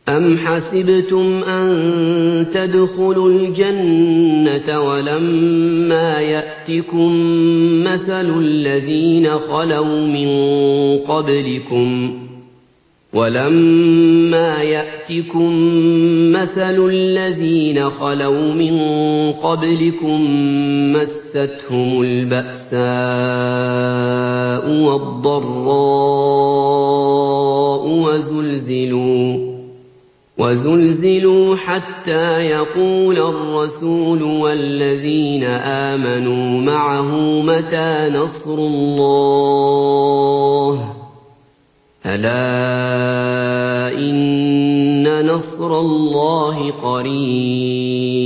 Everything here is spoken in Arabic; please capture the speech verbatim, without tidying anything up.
أَمْ حَسِبْتُمْ أَن تَدْخُلُوا الْجَنَّةَ وَلَمَّا يَأْتِكُم مَّثَلُ الَّذِينَ خَلَوْا مِن قَبْلِكُم وَلَمَّا يَأْتِكُم مَّثَلُ الَّذِينَ خَلَوْا مِن قَبْلِكُم مَّسَّتْهُمُ الْبَأْسَاءُ وَالضَّرَّاءُ وَزُلْزِلُوا وَزُلْزِلُوا حَتَّىٰ يَقُولَ الرَّسُولُ وَالَّذِينَ آمَنُوا مَعَهُ مَتَىٰ نَصْرُ اللَّهِ ۗ أَلَا إِنَّ نَصْرَ اللَّهِ قَرِيبٌ